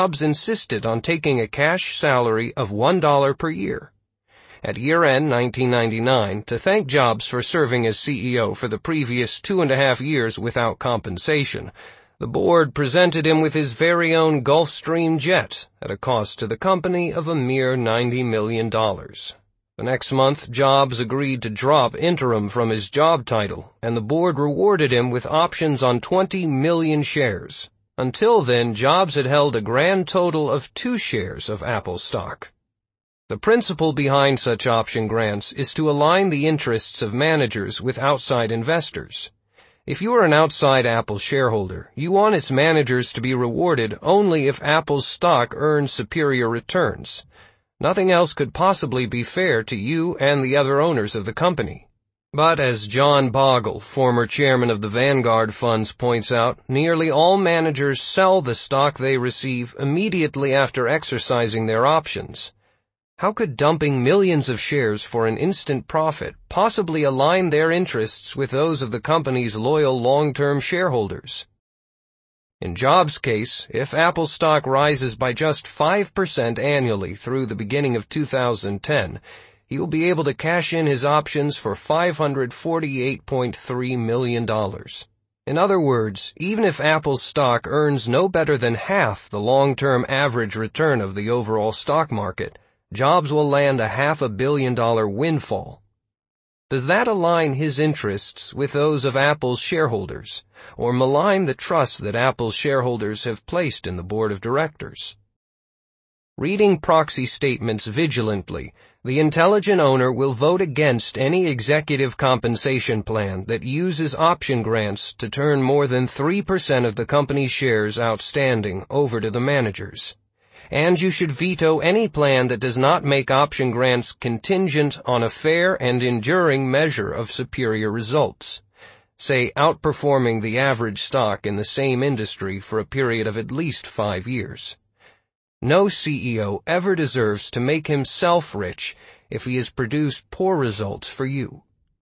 Jobs insisted on taking a cash salary of $1 per year. At year-end 1999, to thank Jobs for serving as CEO for the previous 2.5 years without compensation, the board presented him with his very own Gulfstream jet at a cost to the company of a mere $90 million. The next month, Jobs agreed to drop interim from his job title, and the board rewarded him with options on 20 million shares. Until then, Jobs had held a grand total of 2 shares of Apple stock. The principle behind such option grants is to align the interests of managers with outside investors. If you are an outside Apple shareholder, you want its managers to be rewarded only if Apple's stock earns superior returns. Nothing else could possibly be fair to you and the other owners of the company. But as John Bogle, former chairman of the Vanguard Funds, points out, nearly all managers sell the stock they receive immediately after exercising their options. How could dumping millions of shares for an instant profit possibly align their interests with those of the company's loyal long-term shareholders? In Jobs' case, if Apple stock rises by just 5% annually through the beginning of 2010, he will be able to cash in his options for $548.3 million. In other words, even if Apple's stock earns no better than half the long-term average return of the overall stock market, Jobs will land a $500 million windfall. Does that align his interests with those of Apple's shareholders, or malign the trust that Apple's shareholders have placed in the board of directors? Reading proxy statements vigilantly, the intelligent owner will vote against any executive compensation plan that uses option grants to turn more than 3% of the company's shares outstanding over to the managers. And you should veto any plan that does not make option grants contingent on a fair and enduring measure of superior results, say outperforming the average stock in the same industry for a period of at least 5 years. No CEO ever deserves to make himself rich if he has produced poor results for you.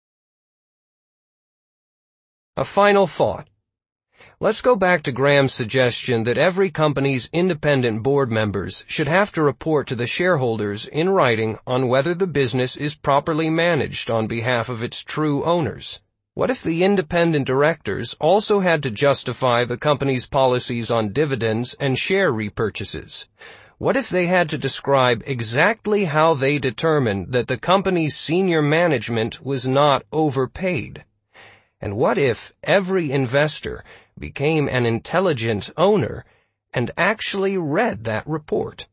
A final thought. Let's go back to Graham's suggestion that every company's independent board members should have to report to the shareholders in writing on whether the business is properly managed on behalf of its true owners. What if the independent directors also had to justify the company's policies on dividends and share repurchases? What if they had to describe exactly how they determined that the company's senior management was not overpaid? And what if every investor became an intelligent owner and actually read that report?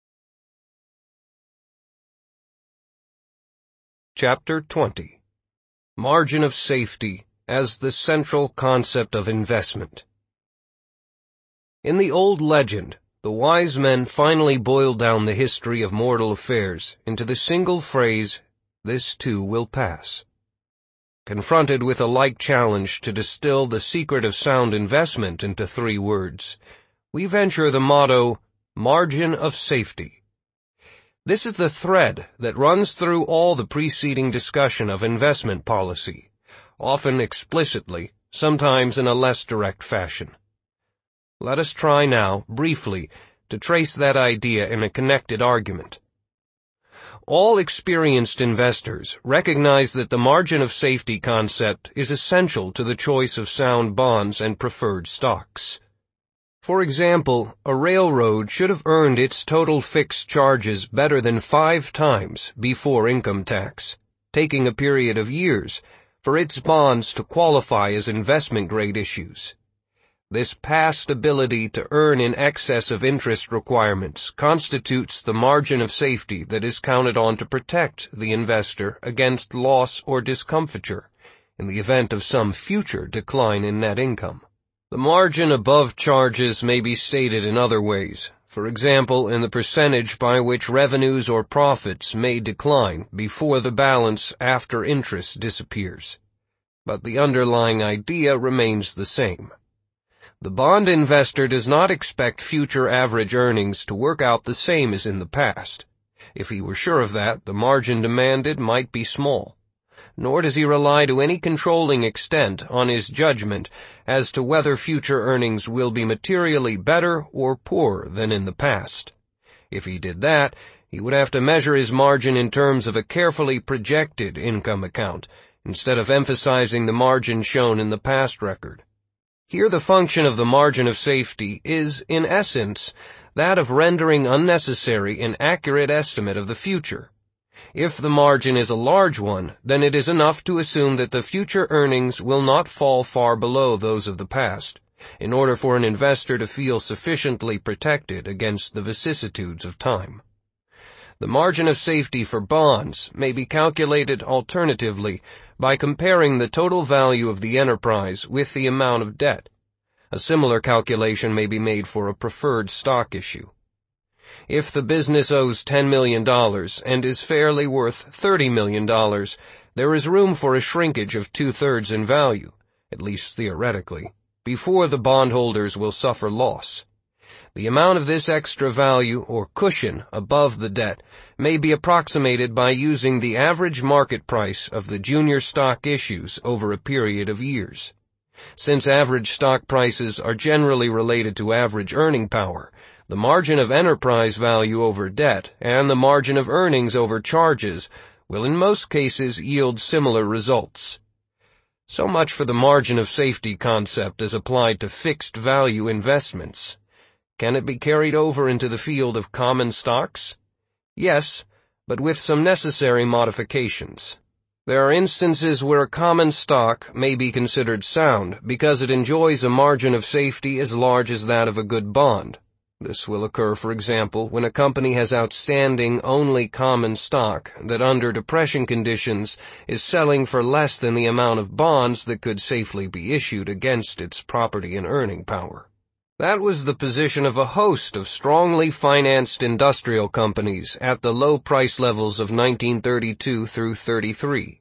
Chapter 20. Margin of Safety as the Central Concept of Investment. In the old legend, the wise men finally boiled down the history of mortal affairs into the single phrase, "This too will pass." Confronted with a like challenge to distill the secret of sound investment into 3 words, we venture the motto, margin of safety. This is the thread that runs through all the preceding discussion of investment policy, often explicitly, sometimes in a less direct fashion. Let us try now, briefly, to trace that idea in a connected argument. All experienced investors recognize that the margin of safety concept is essential to the choice of sound bonds and preferred stocks. For example, a railroad should have earned its total fixed charges better than 5 times before income tax, taking a period of years for its bonds to qualify as investment-grade issues. This past ability to earn in excess of interest requirements constitutes the margin of safety that is counted on to protect the investor against loss or discomfiture in the event of some future decline in net income. The margin above charges may be stated in other ways, for example, in the percentage by which revenues or profits may decline before the balance after interest disappears. But the underlying idea remains the same. The bond investor does not expect future average earnings to work out the same as in the past. If he were sure of that, the margin demanded might be small. nor does he rely to any controlling extent on his judgment as to whether future earnings will be materially better or poorer than in the past. If he did that, he would have to measure his margin in terms of a carefully projected income account, instead of emphasizing the margin shown in the past record. Here the function of the margin of safety is, in essence, that of rendering unnecessary an accurate estimate of the future. If the margin is a large one, then it is enough to assume that the future earnings will not fall far below those of the past, in order for an investor to feel sufficiently protected against the vicissitudes of time. The margin of safety for bonds may be calculated alternatively by comparing the total value of the enterprise with the amount of debt. A similar calculation may be made for a preferred stock issue. If the business owes $10 million and is fairly worth $30 million, there is room for a shrinkage of 2/3 in value, at least theoretically, before the bondholders will suffer loss. The amount of this extra value or cushion above the debt may be approximated by using the average market price of the junior stock issues over a period of years. Since average stock prices are generally related to average earning power, the margin of enterprise value over debt and the margin of earnings over charges will in most cases yield similar results. So much for the margin of safety concept as applied to fixed value investments. Can it be carried over into the field of common stocks? Yes, but with some necessary modifications. There are instances where a common stock may be considered sound because it enjoys a margin of safety as large as that of a good bond. This will occur, for example, when a company has outstanding only common stock that under depression conditions is selling for less than the amount of bonds that could safely be issued against its property and earning power. That was the position of a host of strongly financed industrial companies at the low price levels of 1932 through 33.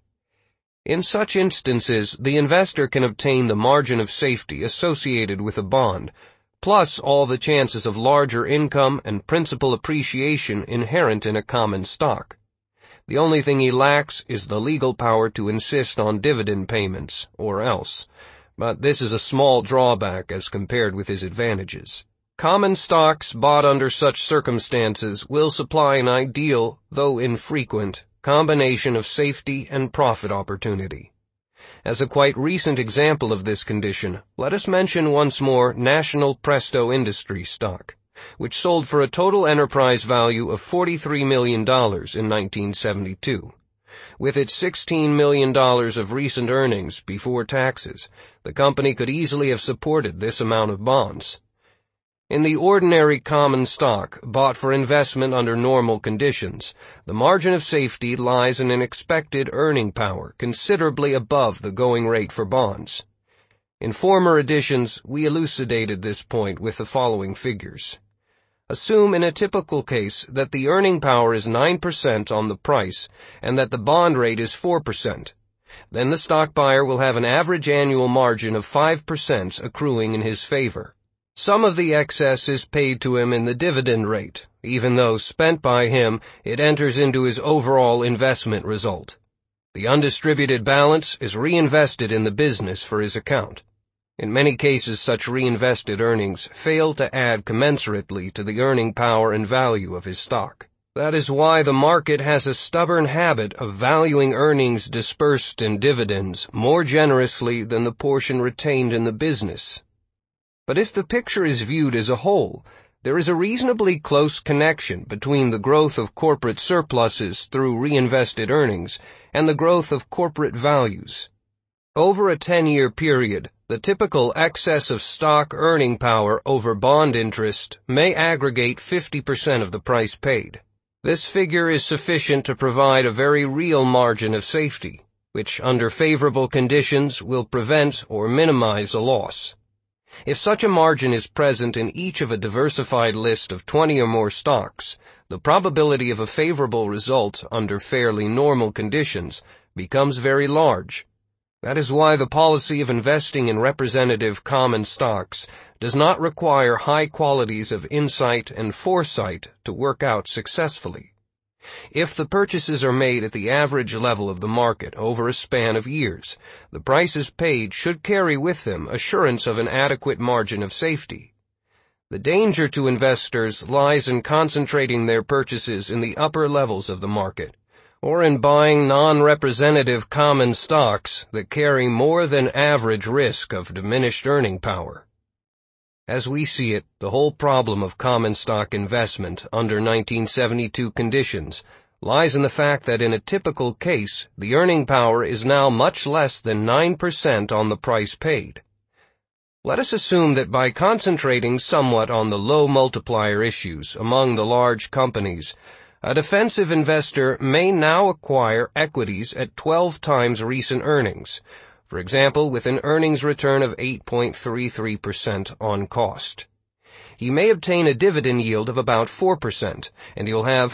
In such instances, the investor can obtain the margin of safety associated with a bond, plus all the chances of larger income and principal appreciation inherent in a common stock. The only thing he lacks is the legal power to insist on dividend payments, or else. But this is a small drawback as compared with his advantages. Common stocks bought under such circumstances will supply an ideal, though infrequent, combination of safety and profit opportunity. As a quite recent example of this condition, let us mention once more National Presto Industries stock, which sold for a total enterprise value of $43 million in 1972. With its $16 million of recent earnings before taxes, the company could easily have supported this amount of bonds. In the ordinary common stock bought for investment under normal conditions, the margin of safety lies in an expected earning power considerably above the going rate for bonds. In former editions, we elucidated this point with the following figures. Assume in a typical case that the earning power is 9% on the price and that the bond rate is 4%. Then the stock buyer will have an average annual margin of 5% accruing in his favor. Some of the excess is paid to him in the dividend rate, even though spent by him, it enters into his overall investment result. The undistributed balance is reinvested in the business for his account. In many cases, such reinvested earnings fail to add commensurately to the earning power and value of his stock. That is why the market has a stubborn habit of valuing earnings dispersed in dividends more generously than the portion retained in the business. But if the picture is viewed as a whole, there is a reasonably close connection between the growth of corporate surpluses through reinvested earnings and the growth of corporate values. Over a 10-year period, the typical excess of stock earning power over bond interest may aggregate 50% of the price paid. This figure is sufficient to provide a very real margin of safety, which under favorable conditions will prevent or minimize a loss. If such a margin is present in each of a diversified list of 20 or more stocks, the probability of a favorable result under fairly normal conditions becomes very large. That is why the policy of investing in representative common stocks does not require high qualities of insight and foresight to work out successfully. If the purchases are made at the average level of the market over a span of years, the prices paid should carry with them assurance of an adequate margin of safety. The danger to investors lies in concentrating their purchases in the upper levels of the market, or in buying non-representative common stocks that carry more than average risk of diminished earning power. As we see it, the whole problem of common stock investment under 1972 conditions lies in the fact that in a typical case, the earning power is now much less than 9% on the price paid. Let us assume that by concentrating somewhat on the low multiplier issues among the large companies, a defensive investor may now acquire equities at 12 times recent earnings, for example, with an earnings return of 8.33% on cost. He may obtain a dividend yield of about 4%, and he'll have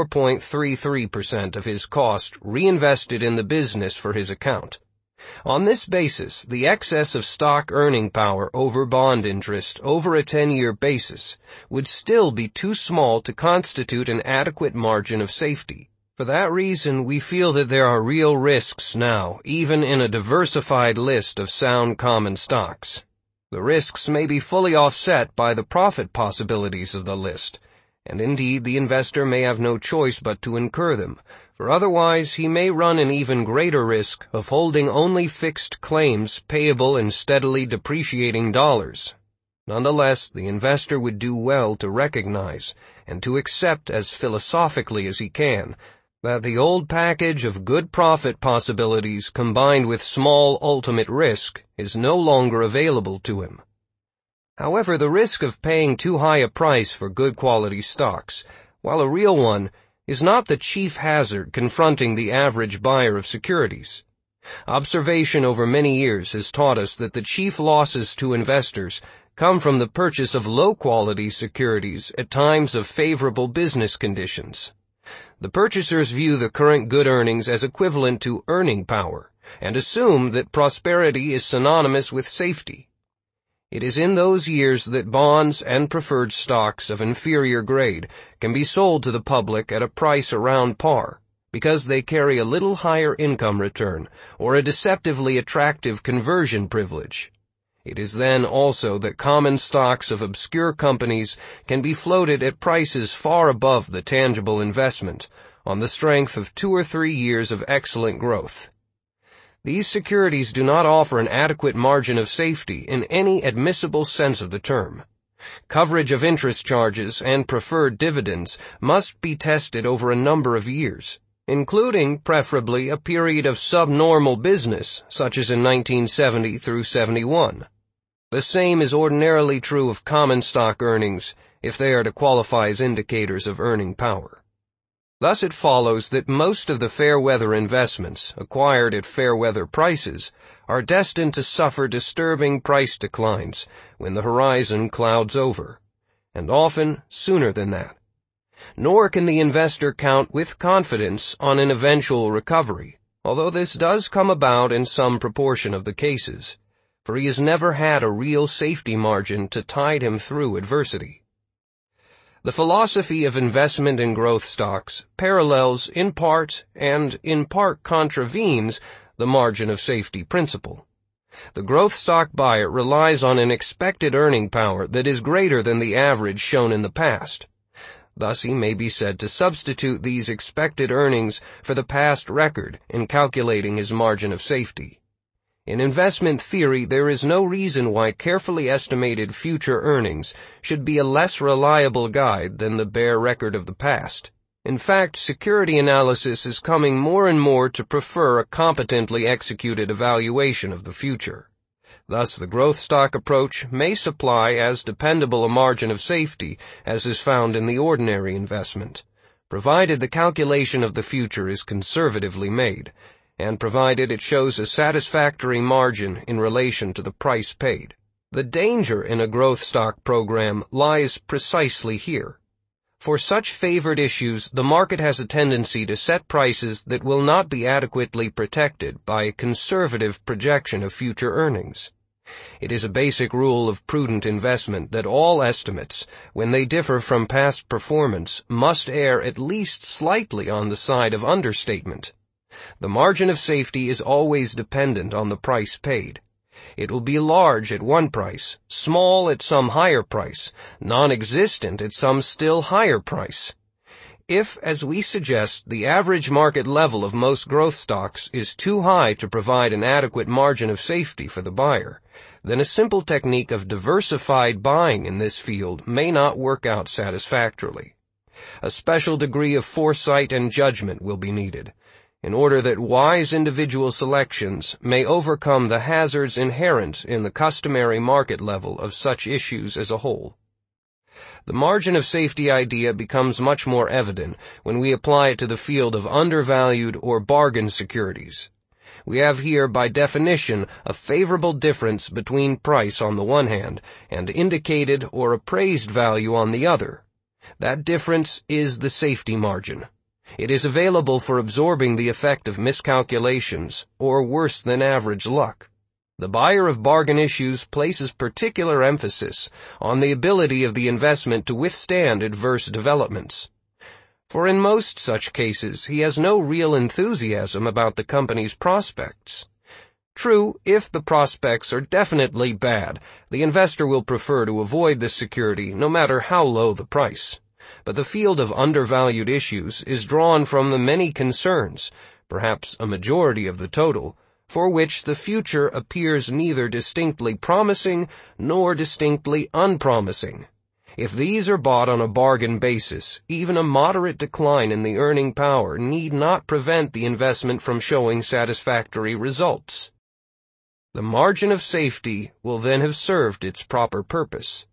4.33% of his cost reinvested in the business for his account. On this basis, the excess of stock earning power over bond interest over a 10-year basis would still be too small to constitute an adequate margin of safety. For that reason, we feel that there are real risks now, even in a diversified list of sound common stocks. The risks may be fully offset by the profit possibilities of the list, and indeed the investor may have no choice but to incur them, for otherwise he may run an even greater risk of holding only fixed claims payable in steadily depreciating dollars. Nonetheless, the investor would do well to recognize and to accept as philosophically as he can that the old package of good profit possibilities combined with small ultimate risk is no longer available to him. However, the risk of paying too high a price for good quality stocks, while a real one, is not the chief hazard confronting the average buyer of securities. Observation over many years has taught us that the chief losses to investors come from the purchase of low-quality securities at times of favorable business conditions. The purchasers view the current good earnings as equivalent to earning power, and assume that prosperity is synonymous with safety. It is in those years that bonds and preferred stocks of inferior grade can be sold to the public at a price around par, because they carry a little higher income return or a deceptively attractive conversion privilege. It is then also that common stocks of obscure companies can be floated at prices far above the tangible investment, on the strength of 2 or 3 years of excellent growth. These securities do not offer an adequate margin of safety in any admissible sense of the term. Coverage of interest charges and preferred dividends must be tested over a number of years, including, preferably, a period of subnormal business, such as in 1970 through 71. The same is ordinarily true of common stock earnings, if they are to qualify as indicators of earning power. Thus it follows that most of the fair-weather investments, acquired at fair-weather prices, are destined to suffer disturbing price declines when the horizon clouds over, and often sooner than that. Nor can the investor count with confidence on an eventual recovery, although this does come about in some proportion of the cases, for he has never had a real safety margin to tide him through adversity. The philosophy of investment in growth stocks parallels in part and in part contravenes the margin of safety principle. The growth stock buyer relies on an expected earning power that is greater than the average shown in the past. Thus he may be said to substitute these expected earnings for the past record in calculating his margin of safety. In investment theory, there is no reason why carefully estimated future earnings should be a less reliable guide than the bare record of the past. In fact, security analysis is coming more and more to prefer a competently executed evaluation of the future. Thus, the growth stock approach may supply as dependable a margin of safety as is found in the ordinary investment, provided the calculation of the future is conservatively made, and provided it shows a satisfactory margin in relation to the price paid. The danger in a growth stock program lies precisely here. For such favored issues, the market has a tendency to set prices that will not be adequately protected by a conservative projection of future earnings. It is a basic rule of prudent investment that all estimates, when they differ from past performance, must err at least slightly on the side of understatement. The margin of safety is always dependent on the price paid. It will be large at one price, small at some higher price, non-existent at some still higher price. If, as we suggest, the average market level of most growth stocks is too high to provide an adequate margin of safety for the buyer, then a simple technique of diversified buying in this field may not work out satisfactorily. A special degree of foresight and judgment will be needed, in order that wise individual selections may overcome the hazards inherent in the customary market level of such issues as a whole. The margin of safety idea becomes much more evident when we apply it to the field of undervalued or bargain securities. We have here, by definition, a favorable difference between price on the one hand and indicated or appraised value on the other. That difference is the safety margin. It is available for absorbing the effect of miscalculations or worse than average luck. The buyer of bargain issues places particular emphasis on the ability of the investment to withstand adverse developments. For in most such cases, he has no real enthusiasm about the company's prospects. True, if the prospects are definitely bad, the investor will prefer to avoid the security no matter how low the price. But the field of undervalued issues is drawn from the many concerns, perhaps a majority of the total, for which the future appears neither distinctly promising nor distinctly unpromising. If these are bought on a bargain basis, even a moderate decline in the earning power need not prevent the investment from showing satisfactory results. The margin of safety will then have served its proper purpose.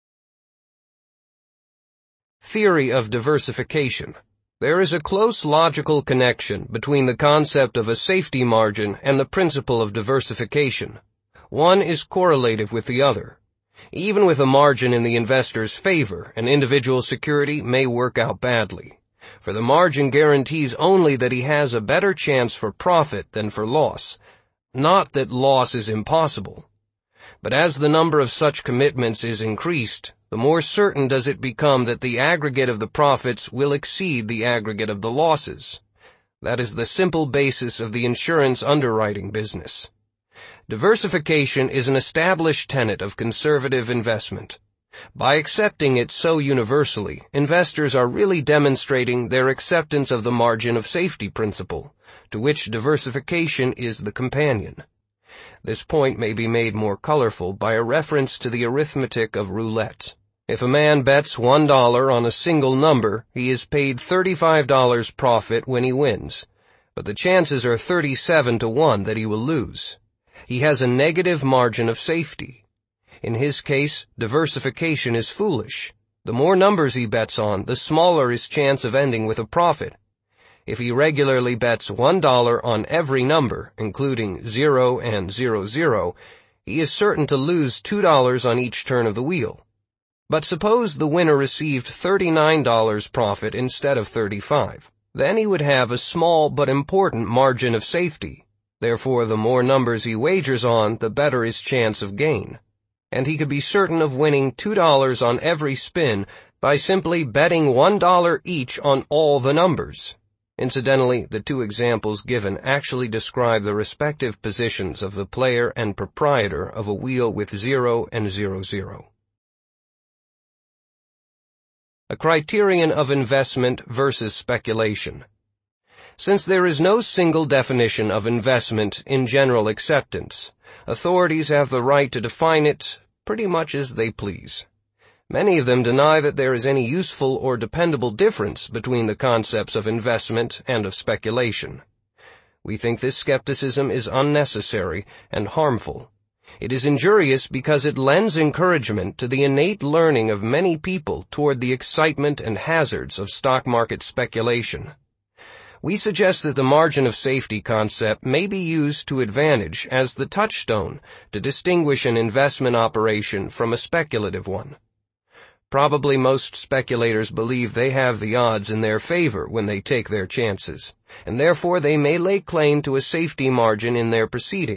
Theory of diversification. There is a close logical connection between the concept of a safety margin and the principle of diversification. One is correlative with the other. Even with a margin in the investor's favor, an individual security may work out badly, for the margin guarantees only that he has a better chance for profit than for loss, not that loss is impossible. But as the number of such commitments is increased, the more certain does it become that the aggregate of the profits will exceed the aggregate of the losses. That is the simple basis of the insurance underwriting business. Diversification is an established tenet of conservative investment. By accepting it so universally, investors are really demonstrating their acceptance of the margin of safety principle, to which diversification is the companion. This point may be made more colorful by a reference to the arithmetic of roulette. If a man bets $1 on a single number, he is paid $35 profit when he wins, but the chances are 37 to 1 that he will lose. He has a negative margin of safety. In his case, diversification is foolish. The more numbers he bets on, the smaller his chance of ending with a profit. If he regularly bets $1 on every number, including 0 and 00, he is certain to lose $2 on each turn of the wheel. But suppose the winner received $39 profit instead of 35. Then he would have a small but important margin of safety. Therefore, the more numbers he wagers on, the better his chance of gain. And he could be certain of winning $2 on every spin by simply betting $1 each on all the numbers. Incidentally, the two examples given actually describe the respective positions of the player and proprietor of a wheel with 0 and 00. A criterion of investment versus speculation. Since there is no single definition of investment in general acceptance, authorities have the right to define it pretty much as they please. Many of them deny that there is any useful or dependable difference between the concepts of investment and of speculation. We think this skepticism is unnecessary and harmful. It is injurious because it lends encouragement to the innate learning of many people toward the excitement and hazards of stock market speculation. We suggest that the margin of safety concept may be used to advantage as the touchstone to distinguish an investment operation from a speculative one. Probably most speculators believe they have the odds in their favor when they take their chances, and therefore they may lay claim to a safety margin in their proceedings,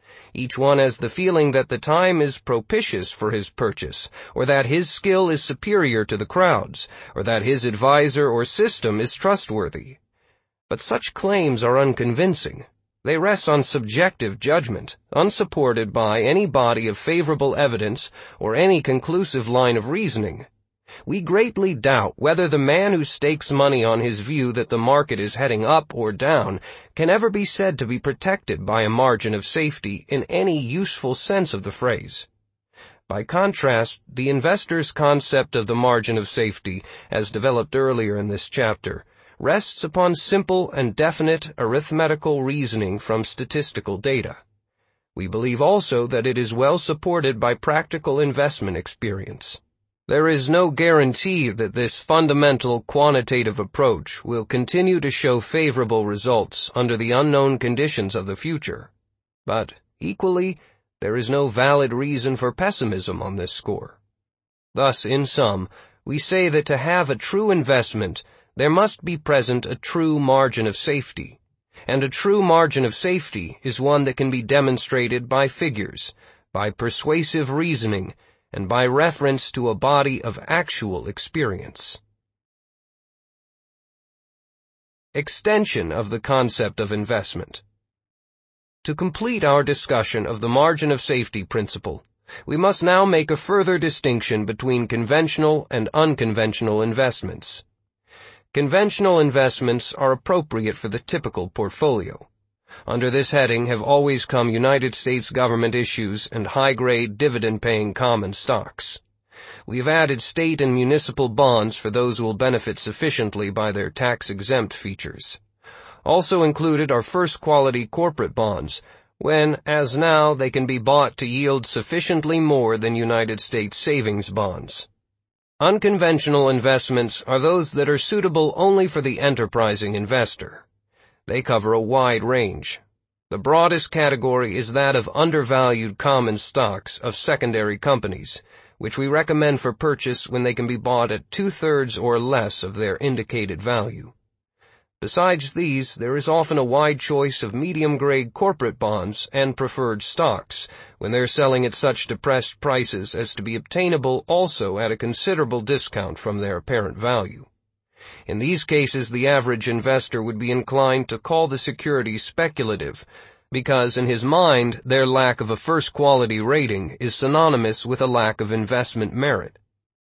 Each one has the feeling that the time is propitious for his purchase, or that his skill is superior to the crowd's, or that his advisor or system is trustworthy. But such claims are unconvincing. They rest on subjective judgment, unsupported by any body of favorable evidence or any conclusive line of reasoning. We greatly doubt whether the man who stakes money on his view that the market is heading up or down can ever be said to be protected by a margin of safety in any useful sense of the phrase. By contrast, the investor's concept of the margin of safety, as developed earlier in this chapter, rests upon simple and definite arithmetical reasoning from statistical data. We believe also that it is well supported by practical investment experience. There is no guarantee that this fundamental quantitative approach will continue to show favorable results under the unknown conditions of the future. But, equally, there is no valid reason for pessimism on this score. Thus, in sum, we say that to have a true investment, there must be present a true margin of safety. And a true margin of safety is one that can be demonstrated by figures, by persuasive reasoning, and by reference to a body of actual experience. Extension of the concept of investment. To complete our discussion of the margin of safety principle, we must now make a further distinction between conventional and unconventional investments. Conventional investments are appropriate for the typical portfolio. Under this heading have always come United States government issues and high-grade dividend-paying common stocks. We have added state and municipal bonds for those who will benefit sufficiently by their tax-exempt features. Also included are first-quality corporate bonds, when, as now, they can be bought to yield sufficiently more than United States savings bonds. Unconventional investments are those that are suitable only for the enterprising investor. They cover a wide range. The broadest category is that of undervalued common stocks of secondary companies, which we recommend for purchase when they can be bought at 2/3 or less of their indicated value. Besides these, there is often a wide choice of medium-grade corporate bonds and preferred stocks, when they're selling at such depressed prices as to be obtainable also at a considerable discount from their apparent value. In these cases, the average investor would be inclined to call the securities speculative, because in his mind, their lack of a first-quality rating is synonymous with a lack of investment merit.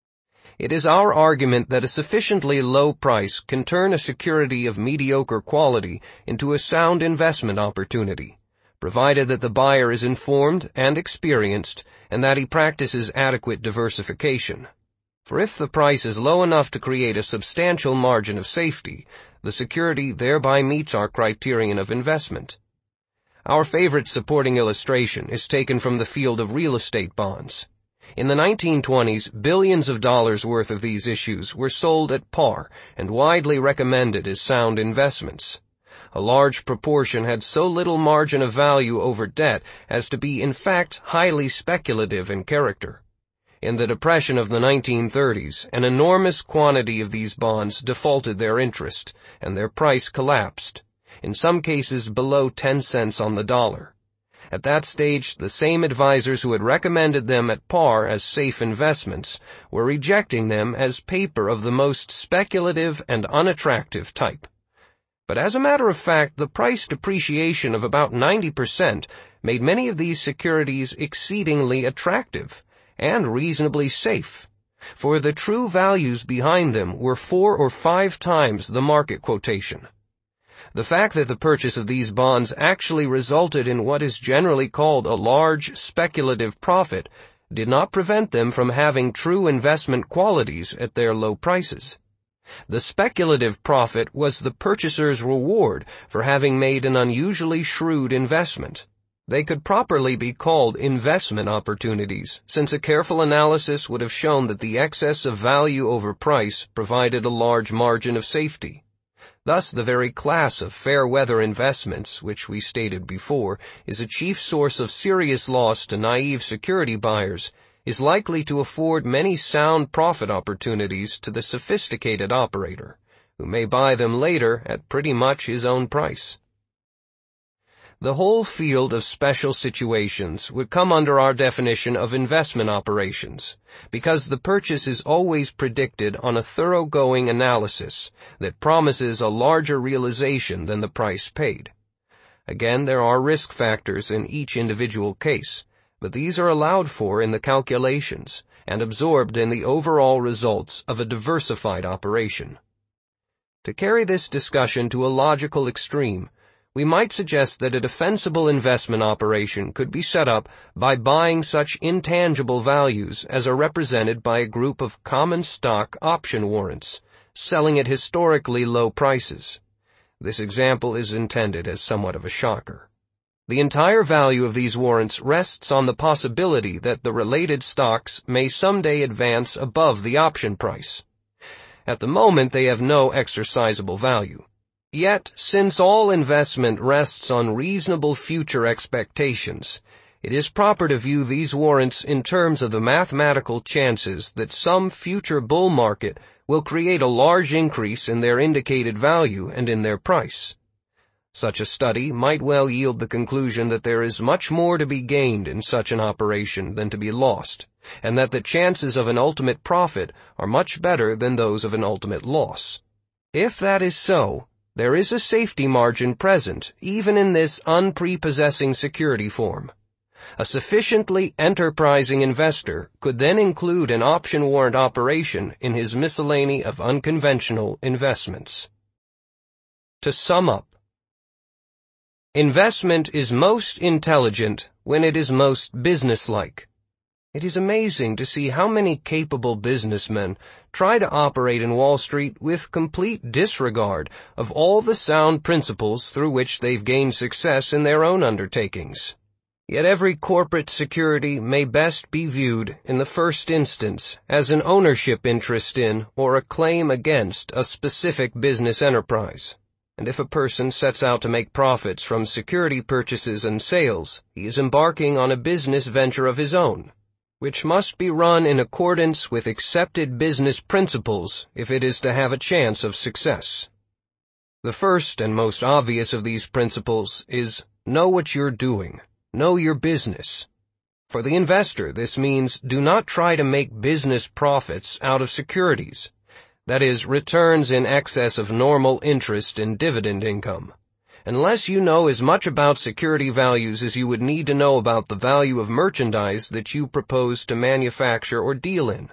It is our argument that a sufficiently low price can turn a security of mediocre quality into a sound investment opportunity, provided that the buyer is informed and experienced and that he practices adequate diversification. For if the price is low enough to create a substantial margin of safety, the security thereby meets our criterion of investment. Our favorite supporting illustration is taken from the field of real estate bonds. In the 1920s, billions of dollars worth of these issues were sold at par and widely recommended as sound investments. A large proportion had so little margin of value over debt as to be in fact highly speculative in character. In the Depression of the 1930s, an enormous quantity of these bonds defaulted their interest, and their price collapsed, in some cases below 10 cents on the dollar. At that stage, the same advisors who had recommended them at par as safe investments were rejecting them as paper of the most speculative and unattractive type. But as a matter of fact, the price depreciation of about 90% made many of these securities exceedingly attractive and reasonably safe, for the true values behind them were 4 or 5 times the market quotation. The fact that the purchase of these bonds actually resulted in what is generally called a large speculative profit did not prevent them from having true investment qualities at their low prices. The speculative profit was the purchaser's reward for having made an unusually shrewd investment. They could properly be called investment opportunities, since a careful analysis would have shown that the excess of value over price provided a large margin of safety. Thus, the very class of fair-weather investments, which we stated before, is a chief source of serious loss to naive security buyers, is likely to afford many sound profit opportunities to the sophisticated operator, who may buy them later at pretty much his own price. the whole field of special situations would come under our definition of investment operations, because the purchase is always predicted on a thoroughgoing analysis that promises a larger realization than the price paid. Again, there are risk factors in each individual case, but these are allowed for in the calculations and absorbed in the overall results of a diversified operation. To carry this discussion to a logical extreme, we might suggest that a defensible investment operation could be set up by buying such intangible values as are represented by a group of common stock option warrants, selling at historically low prices. This example is intended as somewhat of a shocker. The entire value of these warrants rests on the possibility that the related stocks may someday advance above the option price. At the moment, they have no exercisable value. Yet, since all investment rests on reasonable future expectations, it is proper to view these warrants in terms of the mathematical chances that some future bull market will create a large increase in their indicated value and in their price. Such a study might well yield the conclusion that there is much more to be gained in such an operation than to be lost, and that the chances of an ultimate profit are much better than those of an ultimate loss. If that is so, there is a safety margin present even in this unprepossessing security form. A sufficiently enterprising investor could then include an option warrant operation in his miscellany of unconventional investments. To sum up, investment is most intelligent when it is most businesslike. It is amazing to see how many capable businessmen try to operate in Wall Street with complete disregard of all the sound principles through which they've gained success in their own undertakings. Yet every corporate security may best be viewed, in the first instance, as an ownership interest in or a claim against a specific business enterprise. And if a person sets out to make profits from security purchases and sales, he is embarking on a business venture of his own, which must be run in accordance with accepted business principles if it is to have a chance of success. The first and most obvious of these principles is know what you're doing. Know your business. For the investor, this means do not try to make business profits out of securities, that is, returns in excess of normal interest and dividend income, unless you know as much about security values as you would need to know about the value of merchandise that you propose to manufacture or deal in.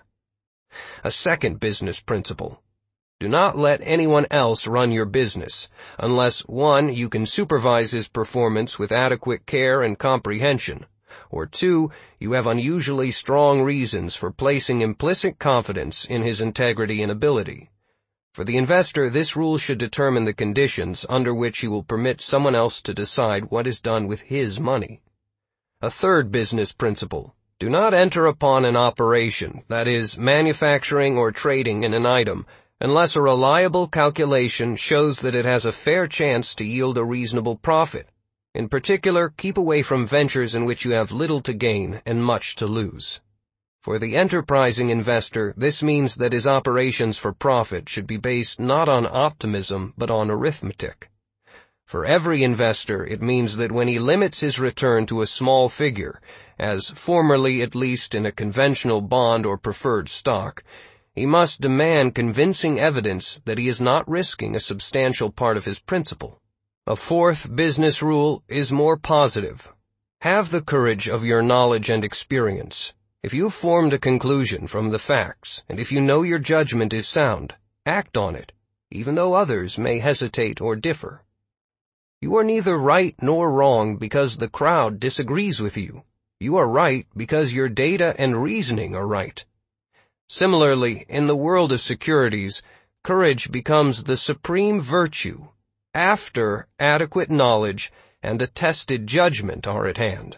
A second business principle. Do not let anyone else run your business, unless 1. You can supervise his performance with adequate care and comprehension, or 2. You have unusually strong reasons for placing implicit confidence in his integrity and ability. For the investor, this rule should determine the conditions under which he will permit someone else to decide what is done with his money. A third business principle. Do not enter upon an operation, that is, manufacturing or trading in an item, unless a reliable calculation shows that it has a fair chance to yield a reasonable profit. In particular, keep away from ventures in which you have little to gain and much to lose. For the enterprising investor, this means that his operations for profit should be based not on optimism but on arithmetic. For every investor, it means that when he limits his return to a small figure, as formerly at least in a conventional bond or preferred stock, he must demand convincing evidence that he is not risking a substantial part of his principal. A fourth business rule is more positive. Have the courage of your knowledge and experience. If you have formed a conclusion from the facts, and if you know your judgment is sound, act on it, even though others may hesitate or differ. You are neither right nor wrong because the crowd disagrees with you. You are right because your data and reasoning are right. Similarly, in the world of securities, courage becomes the supreme virtue after adequate knowledge and a tested judgment are at hand.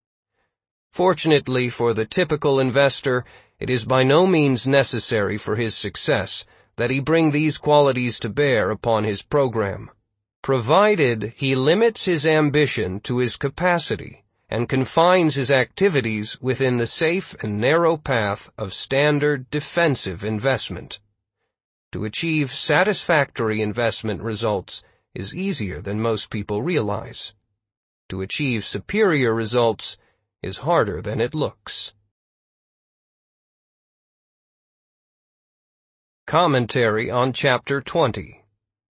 Fortunately for the typical investor, it is by no means necessary for his success that he bring these qualities to bear upon his program, provided he limits his ambition to his capacity and confines his activities within the safe and narrow path of standard defensive investment. To achieve satisfactory investment results is easier than most people realize. to achieve superior results is harder than it looks. Commentary on Chapter 20.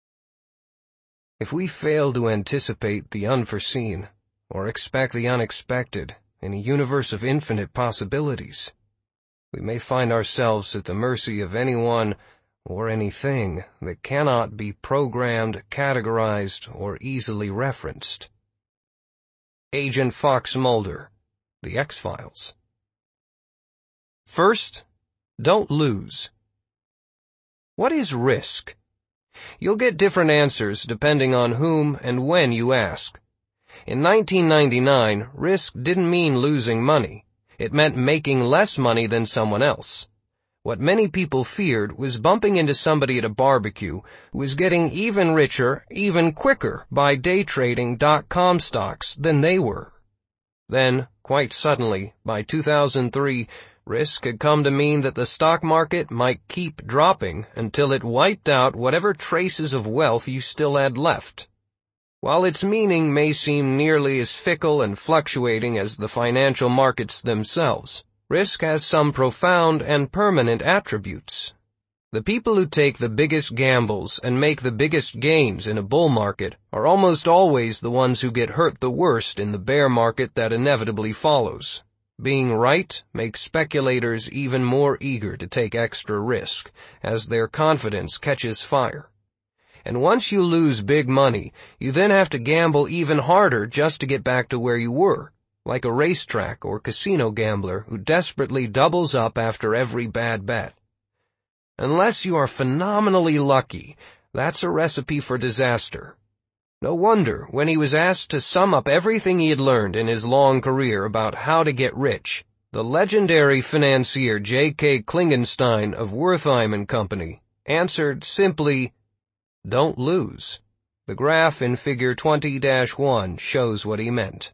If we fail to anticipate the unforeseen, or expect the unexpected in a universe of infinite possibilities, we may find ourselves at the mercy of anyone or anything that cannot be programmed, categorized, or easily referenced. Agent Fox Mulder, The X-Files. First, don't lose. What is risk? You'll get different answers depending on whom and when you ask. In 1999, risk didn't mean losing money. It meant making less money than someone else. What many people feared was bumping into somebody at a barbecue who was getting even richer, even quicker by day trading .com stocks than they were. Then, quite suddenly, by 2003, risk had come to mean that the stock market might keep dropping until it wiped out whatever traces of wealth you still had left. While its meaning may seem nearly as fickle and fluctuating as the financial markets themselves, risk has some profound and permanent attributes. The people who take the biggest gambles and make the biggest gains in a bull market are almost always the ones who get hurt the worst in the bear market that inevitably follows. Being right makes speculators even more eager to take extra risk, as their confidence catches fire. And once you lose big money, you then have to gamble even harder just to get back to where you were, like a racetrack or casino gambler who desperately doubles up after every bad bet. Unless you are phenomenally lucky, that's a recipe for disaster. No wonder, when he was asked to sum up everything he had learned in his long career about how to get rich, the legendary financier J.K. Klingenstein of Wertheim & Company answered simply, "Don't lose." The graph in Figure 20-1 shows what he meant.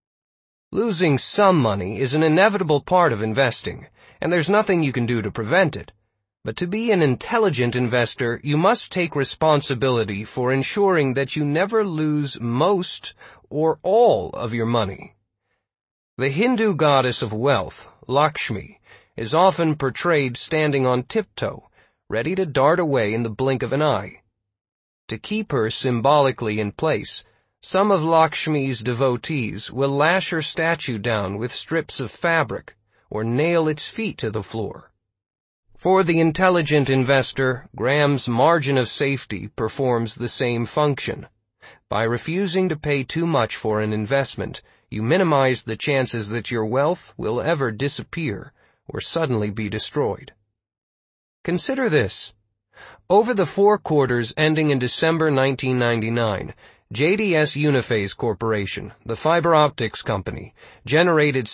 Losing some money is an inevitable part of investing, and there's nothing you can do to prevent it. But to be an intelligent investor, you must take responsibility for ensuring that you never lose most or all of your money. The Hindu goddess of wealth, Lakshmi, is often portrayed standing on tiptoe, ready to dart away in the blink of an eye. To keep her symbolically in place, some of Lakshmi's devotees will lash her statue down with strips of fabric or nail its feet to the floor. For the intelligent investor, Graham's margin of safety performs the same function. By refusing to pay too much for an investment, you minimize the chances that your wealth will ever disappear or suddenly be destroyed. Consider this. Over the 4 quarters ending in December 1999, JDS Uniphase Corporation, the fiber optics company, generated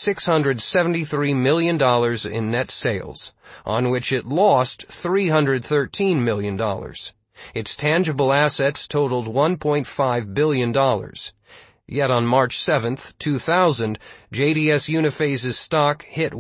$673 million in net sales, on which it lost $313 million. Its tangible assets totaled $1.5 billion. Yet on March 7, 2000, JDS Uniphase's stock hit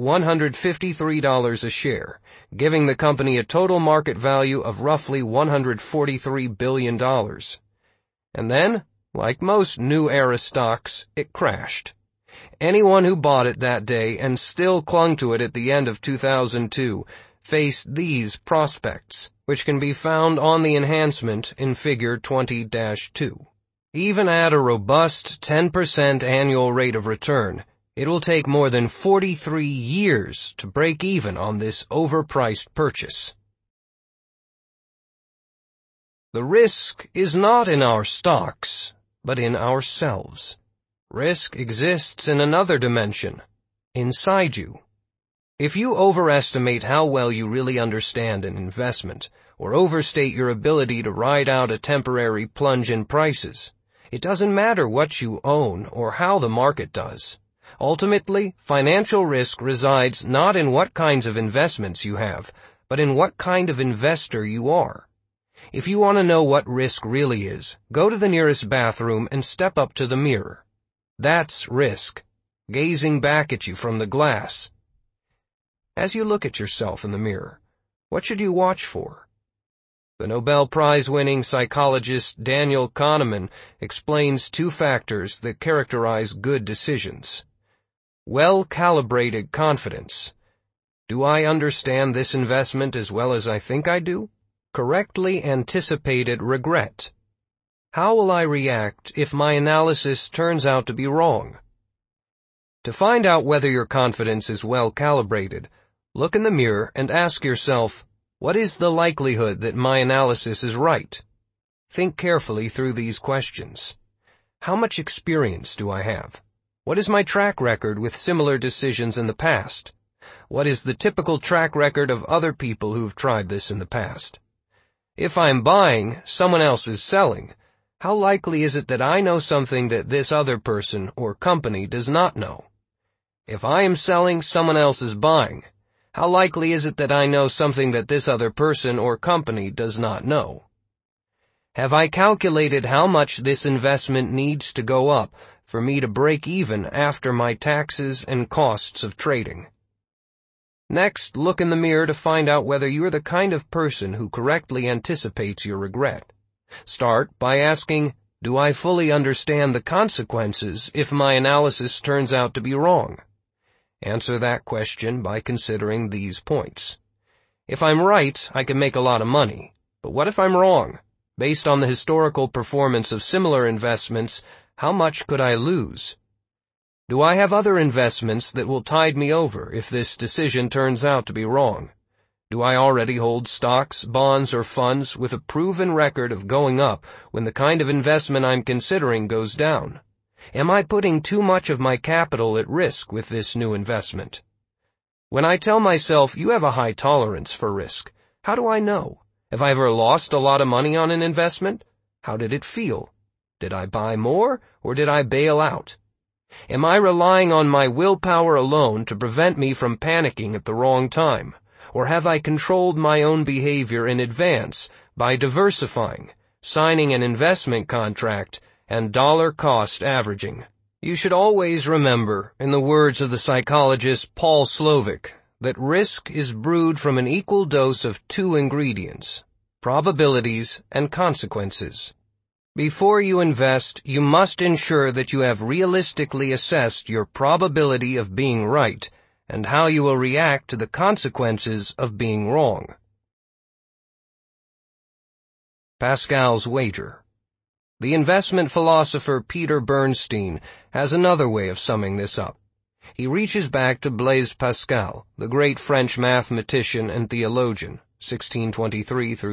$153 a share, giving the company a total market value of roughly $143 billion. And then, like most new era stocks, it crashed. Anyone who bought it that day and still clung to it at the end of 2002 faced these prospects, which can be found on the enhancement in Figure 20-2. Even at a robust 10% annual rate of return, it will take more than 43 years to break even on this overpriced purchase. The risk is not in our stocks, but in ourselves. Risk exists in another dimension, inside you. If you overestimate how well you really understand an investment, or overstate your ability to ride out a temporary plunge in prices, it doesn't matter what you own or how the market does. Ultimately, financial risk resides not in what kinds of investments you have, but in what kind of investor you are. If you want to know what risk really is, go to the nearest bathroom and step up to the mirror. That's risk, gazing back at you from the glass. As you look at yourself in the mirror, what should you watch for? The Nobel Prize-winning psychologist Daniel Kahneman explains two factors that characterize good decisions. Well-calibrated confidence. Do I understand this investment as well as I think I do? Correctly anticipated regret. How will I react if my analysis turns out to be wrong? To find out whether your confidence is well-calibrated, look in the mirror and ask yourself, what is the likelihood that my analysis is right? Think carefully through these questions. How much experience do I have? What is my track record with similar decisions in the past? What is the typical track record of other people who've tried this in the past? If I'm buying, someone else is selling. How likely is it that I know something that this other person or company does not know? If I am selling, someone else is buying. How likely is it that I know something that this other person or company does not know? Have I calculated how much this investment needs to go up for me to break even after my taxes and costs of trading? Next, look in the mirror to find out whether you are the kind of person who correctly anticipates your regret. Start by asking, do I fully understand the consequences if my analysis turns out to be wrong? Answer that question by considering these points. If I'm right, I can make a lot of money. But what if I'm wrong? Based on the historical performance of similar investments, how much could I lose? Do I have other investments that will tide me over if this decision turns out to be wrong? Do I already hold stocks, bonds, or funds with a proven record of going up when the kind of investment I'm considering goes down? Am I putting too much of my capital at risk with this new investment? When I tell myself you have a high tolerance for risk, how do I know? Have I ever lost a lot of money on an investment? How did it feel? Did I buy more, or did I bail out? Am I relying on my willpower alone to prevent me from panicking at the wrong time? Or have I controlled my own behavior in advance by diversifying, signing an investment contract, and dollar-cost averaging? You should always remember, in the words of the psychologist Paul Slovic, that risk is brewed from an equal dose of two ingredients, probabilities and consequences. Before you invest, you must ensure that you have realistically assessed your probability of being right and how you will react to the consequences of being wrong. Pascal's wager. The investment philosopher Peter Bernstein has another way of summing this up. He reaches back to Blaise Pascal, the great French mathematician and theologian, 1623 through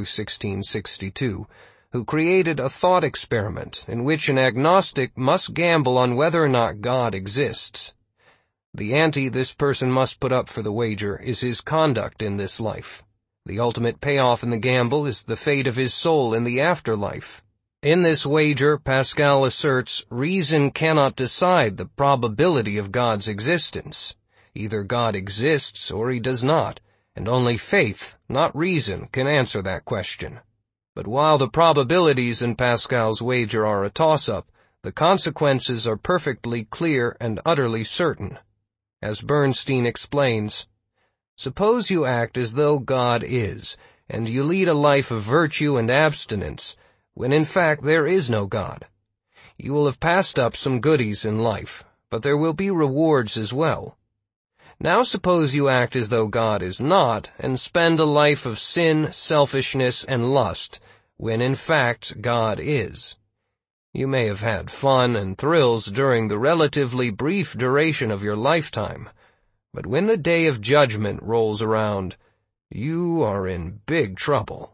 1662, who created a thought experiment in which an agnostic must gamble on whether or not God exists. The ante this person must put up for the wager is his conduct in this life. The ultimate payoff in the gamble is the fate of his soul in the afterlife. In this wager, Pascal asserts, reason cannot decide the probability of God's existence. Either God exists or he does not, and only faith, not reason, can answer that question. But while the probabilities in Pascal's wager are a toss-up, the consequences are perfectly clear and utterly certain. As Bernstein explains, suppose you act as though God is, and you lead a life of virtue and abstinence, when in fact there is no God. You will have passed up some goodies in life, but there will be rewards as well. Now suppose you act as though God is not, and spend a life of sin, selfishness, and lust, when in fact God is. You may have had fun and thrills during the relatively brief duration of your lifetime, but when the day of judgment rolls around, you are in big trouble.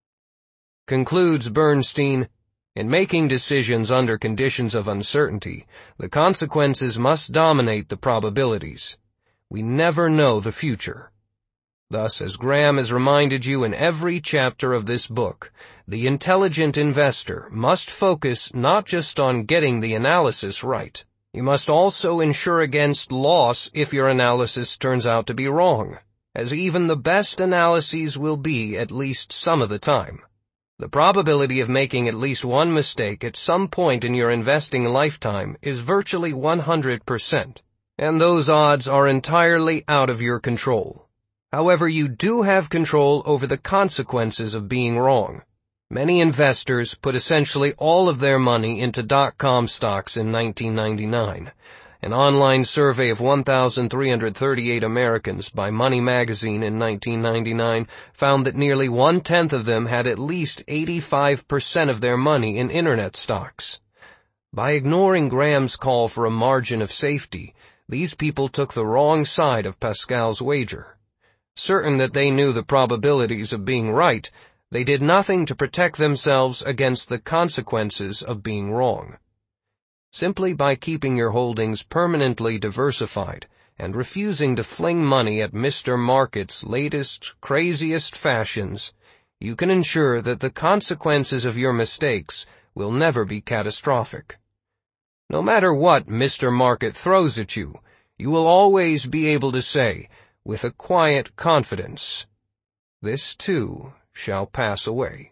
Concludes Bernstein, in making decisions under conditions of uncertainty, the consequences must dominate the probabilities. We never know the future. Thus, as Graham has reminded you in every chapter of this book, the intelligent investor must focus not just on getting the analysis right. You must also insure against loss if your analysis turns out to be wrong, as even the best analyses will be at least some of the time. The probability of making at least one mistake at some point in your investing lifetime is virtually 100%, and those odds are entirely out of your control. However, you do have control over the consequences of being wrong. Many investors put essentially all of their money into dot-com stocks in 1999. An online survey of 1,338 Americans by Money Magazine in 1999 found that nearly 1/10 of them had at least 85% of their money in internet stocks. By ignoring Graham's call for a margin of safety, these people took the wrong side of Pascal's wager. Certain that they knew the probabilities of being right, they did nothing to protect themselves against the consequences of being wrong. Simply by keeping your holdings permanently diversified and refusing to fling money at Mr. Market's latest, craziest fashions, you can ensure that the consequences of your mistakes will never be catastrophic. No matter what Mr. Market throws at you, you will always be able to say, with a quiet confidence, "This too shall pass away."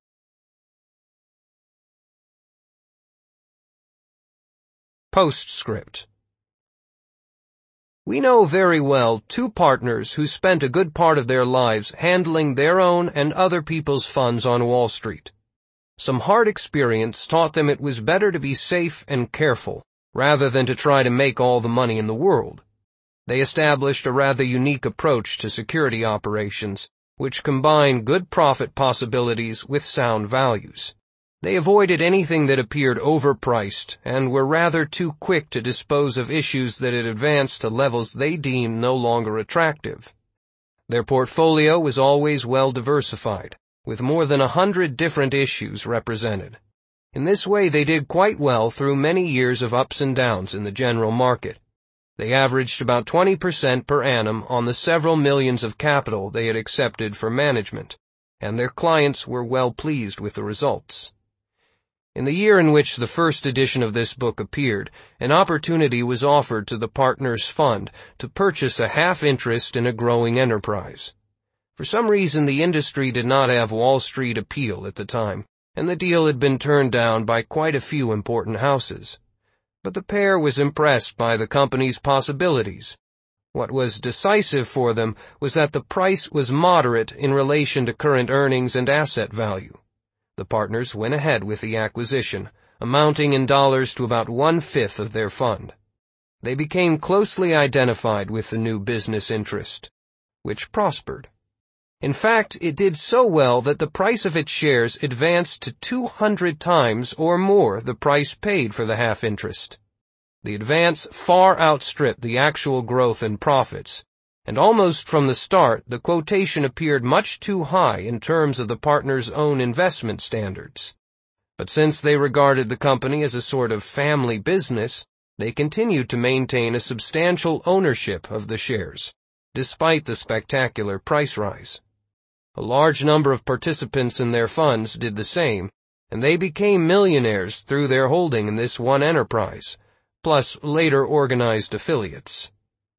Postscript. We know very well two partners who spent a good part of their lives handling their own and other people's funds on Wall Street. Some hard experience taught them it was better to be safe and careful, rather than to try to make all the money in the world. They established a rather unique approach to security operations, which combined good profit possibilities with sound values. They avoided anything that appeared overpriced and were rather too quick to dispose of issues that had advanced to levels they deemed no longer attractive. Their portfolio was always well diversified, with more than 100 different issues represented. In this way they did quite well through many years of ups and downs in the general market. They averaged about 20% per annum on the several millions of capital they had accepted for management, and their clients were well pleased with the results. In the year in which the first edition of this book appeared, an opportunity was offered to the Partners Fund to purchase a half interest in a growing enterprise. For some reason, the industry did not have Wall Street appeal at the time, and the deal had been turned down by quite a few important houses. But the pair was impressed by the company's possibilities. What was decisive for them was that the price was moderate in relation to current earnings and asset value. The partners went ahead with the acquisition, amounting in dollars to about 1/5 of their fund. They became closely identified with the new business interest, which prospered. In fact, it did so well that the price of its shares advanced to 200 times or more the price paid for the half interest. The advance far outstripped the actual growth in profits, and almost from the start the quotation appeared much too high in terms of the partners' own investment standards. But since they regarded the company as a sort of family business, they continued to maintain a substantial ownership of the shares, despite the spectacular price rise. A large number of participants in their funds did the same, and they became millionaires through their holding in this one enterprise, plus later organized affiliates.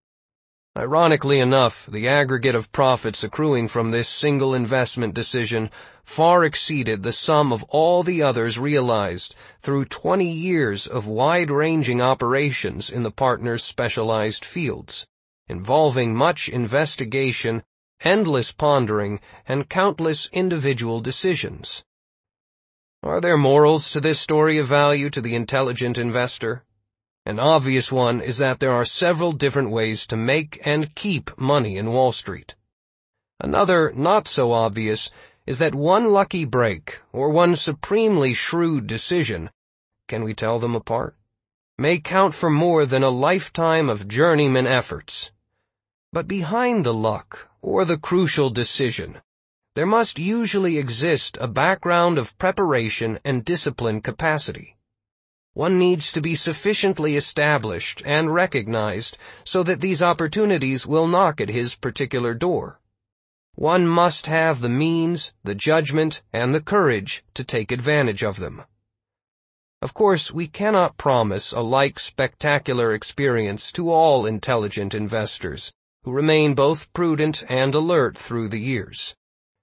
Ironically enough, the aggregate of profits accruing from this single investment decision far exceeded the sum of all the others realized through 20 years of wide-ranging operations in the partners' specialized fields, involving much investigation, endless pondering, and countless individual decisions. Are there morals to this story of value to the intelligent investor? An obvious one is that there are several different ways to make and keep money in Wall Street. Another, not so obvious, is that one lucky break, or one supremely shrewd decision, can we tell them apart, may count for more than a lifetime of journeyman efforts. But behind the luck, or the crucial decision, there must usually exist a background of preparation and discipline capacity. One needs to be sufficiently established and recognized so that these opportunities will knock at his particular door. One must have the means, the judgment, and the courage to take advantage of them. Of course, we cannot promise a like spectacular experience to all intelligent investors who remain both prudent and alert through the years.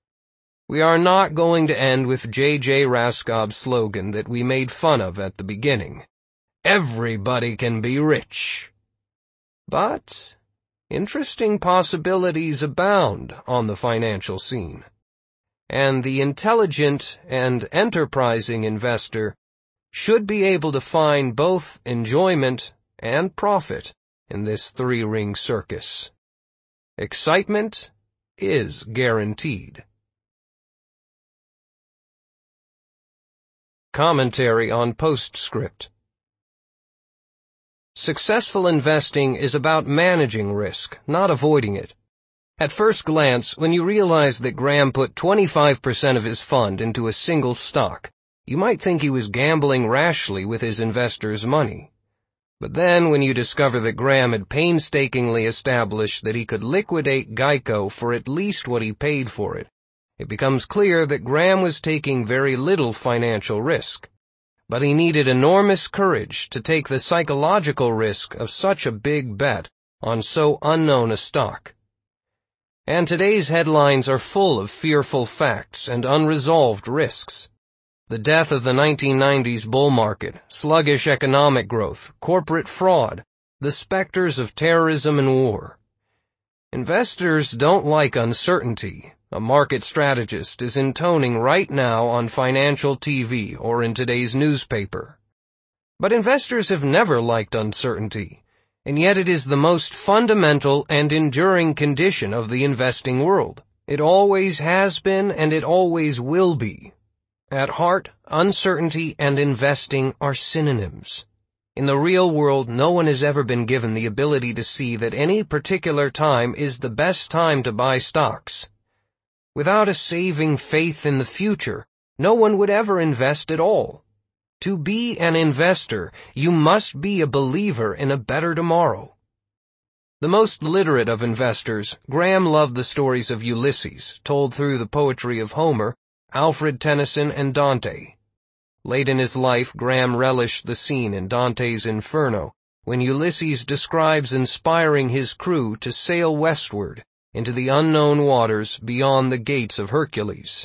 We are not going to end with J.J. Raskob's slogan that we made fun of at the beginning. Everybody can be rich. But interesting possibilities abound on the financial scene, and the intelligent and enterprising investor should be able to find both enjoyment and profit in this three-ring circus. Excitement is guaranteed. Commentary on postscript. Successful investing is about managing risk, not avoiding it. At first glance, when you realize that Graham put 25% of his fund into a single stock, you might think he was gambling rashly with his investors' money. But then when you discover that Graham had painstakingly established that he could liquidate Geico for at least what he paid for it, it becomes clear that Graham was taking very little financial risk. But he needed enormous courage to take the psychological risk of such a big bet on so unknown a stock. And today's headlines are full of fearful facts and unresolved risks. The death of the 1990s bull market, sluggish economic growth, corporate fraud, the specters of terrorism and war. Investors don't like uncertainty. A market strategist is intoning right now on financial TV or in today's newspaper. But investors have never liked uncertainty, and yet it is the most fundamental and enduring condition of the investing world. It always has been and it always will be. At heart, uncertainty and investing are synonyms. In the real world, no one has ever been given the ability to see that any particular time is the best time to buy stocks. Without a saving faith in the future, no one would ever invest at all. To be an investor, you must be a believer in a better tomorrow. The most literate of investors, Graham loved the stories of Ulysses, told through the poetry of Homer, Alfred Tennyson, and Dante. Late in his life, Graham relished the scene in Dante's Inferno, when Ulysses describes inspiring his crew to sail westward into the unknown waters beyond the gates of Hercules.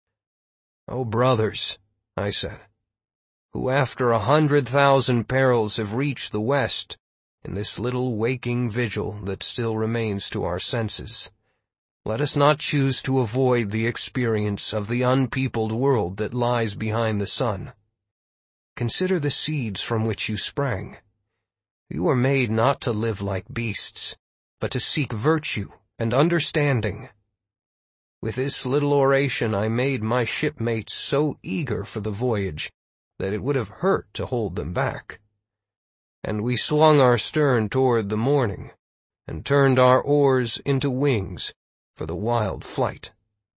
"Oh, brothers," I said, "who after 100,000 perils have reached the west, in this little waking vigil that still remains to our senses, let us not choose to avoid the experience of the unpeopled world that lies behind the sun. Consider the seeds from which you sprang. You were made not to live like beasts, but to seek virtue and understanding." With this little oration I made my shipmates so eager for the voyage that it would have hurt to hold them back. And we swung our stern toward the morning, and turned our oars into wings for the wild flight.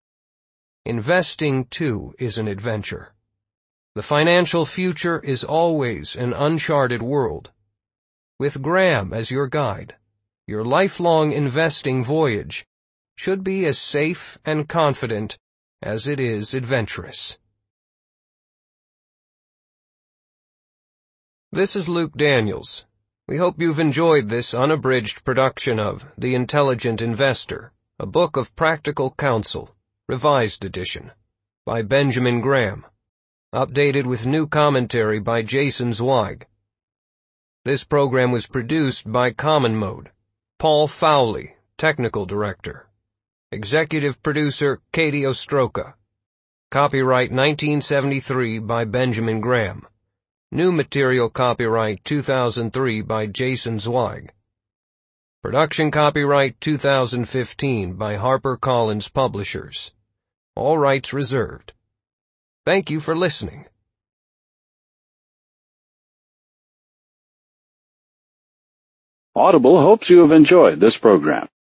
Investing, too, is an adventure. The financial future is always an uncharted world. With Graham as your guide, your lifelong investing voyage should be as safe and confident as it is adventurous. This is Luke Daniels. We hope you've enjoyed this unabridged production of The Intelligent Investor, a book of practical counsel, revised edition, by Benjamin Graham, updated with new commentary by Jason Zweig. This program was produced by Common Mode. Paul Fowley, Technical Director. Executive Producer Katie Ostroka. Copyright 1973 by Benjamin Graham. New material copyright 2003 by Jason Zweig. Production copyright 2015 by HarperCollins Publishers. All rights reserved. Thank you for listening. Audible hopes you have enjoyed this program.